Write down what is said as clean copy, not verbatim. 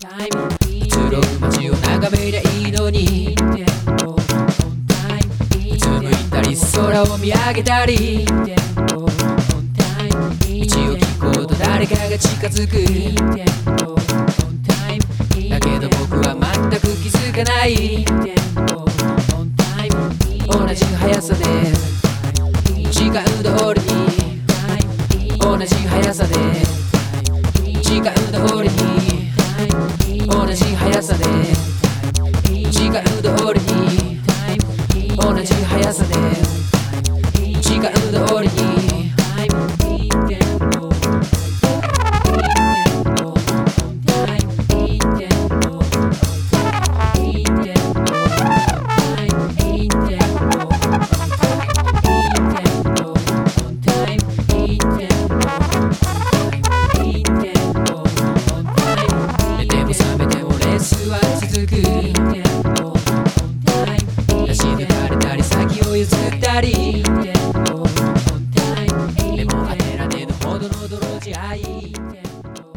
移ろう街を眺めりゃいいのに、うつむいたり空を見上げたり、道を聞こうと誰かが近づく。だけど僕は全く気づかない。同じ速さで時間通りに、同じ速さで時間通りに、同じ速さで時間通りに、同じ速さで時間通りに。足抜かれたり先を譲ったり、でも当てられぬほどの泥仕合。